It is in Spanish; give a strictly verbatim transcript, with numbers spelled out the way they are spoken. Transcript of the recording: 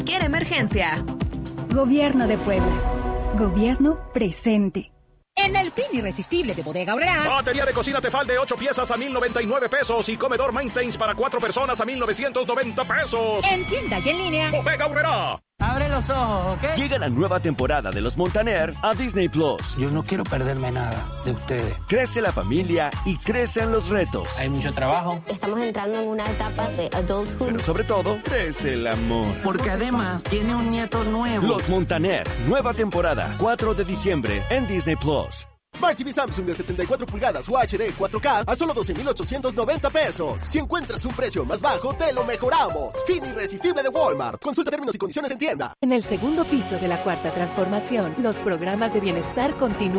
cualquier emergencia. Gobierno de Puebla. Gobierno presente. En el fin irresistible de Bodega Aurrerá. Batería de cocina Tefal de ocho piezas a mil noventa y nueve pesos y comedor Mainstays para cuatro personas a mil novecientos noventa pesos. En tienda y en línea. Bodega Aurrerá. Abre los ojos, ¿ok? Llega la nueva temporada de Los Montaner a Disney Plus. Yo no quiero perderme nada de ustedes. Crece la familia y crecen los retos. Hay mucho trabajo. Estamos entrando en una etapa de adulthood. Pero sobre todo, crece el amor. Porque además tiene un nieto nuevo. Los Montaner, nueva temporada, cuatro de diciembre en Disney Plus. Smart T V Samsung de setenta y cuatro pulgadas U H D cuatro K a solo doce mil ochocientos noventa pesos. Si encuentras un precio más bajo, te lo mejoramos. Fin irresistible de Walmart. Consulta términos y condiciones en tienda. En el segundo piso de la Cuarta Transformación, los programas de bienestar continúan.